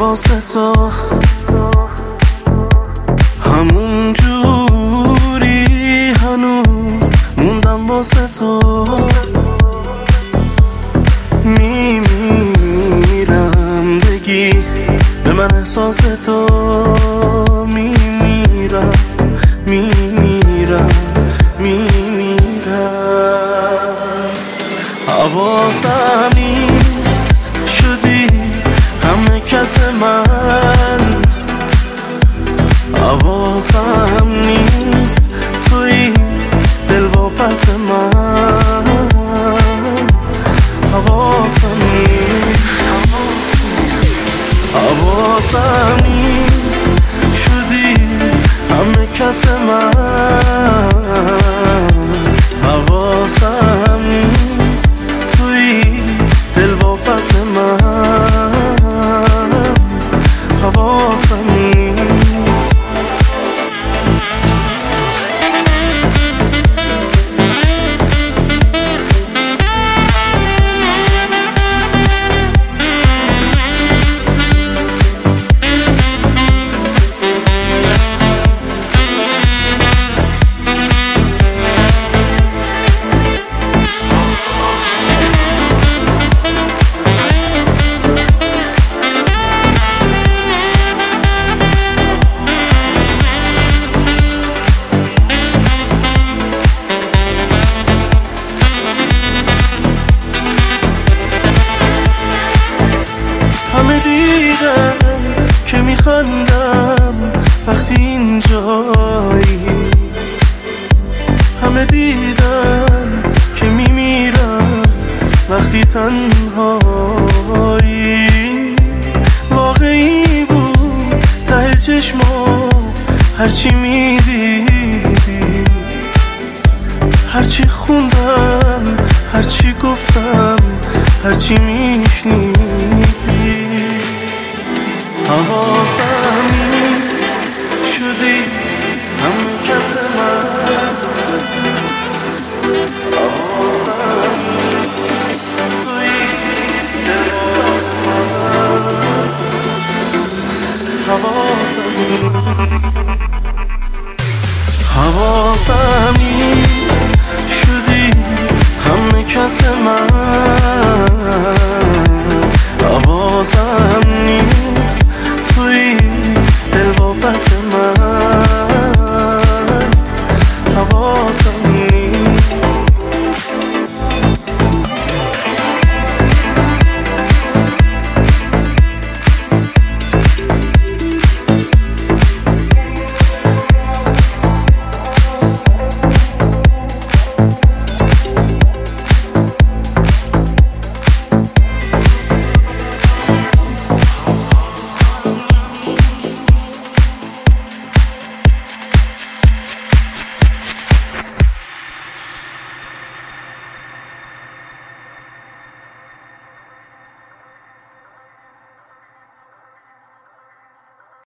واسه تو همون جوری هنوز موندم واسه تو میمیرم بگی به من احساس تو میمیرم حواسم نیست شدی همه کس من حواسم نیست توی دل و پس من حواسم نیست شدی همه کس من حواسم نیست توی دل و پس من حواسم نیست همه دیدن که میخندم وقتی اینجایی همه دیدن که میمیرم وقتی تنهایی واقعی بود ته چشما هرچی میدیدی هرچی خوندم هرچی گفتم هرچی میشنیدی حواسم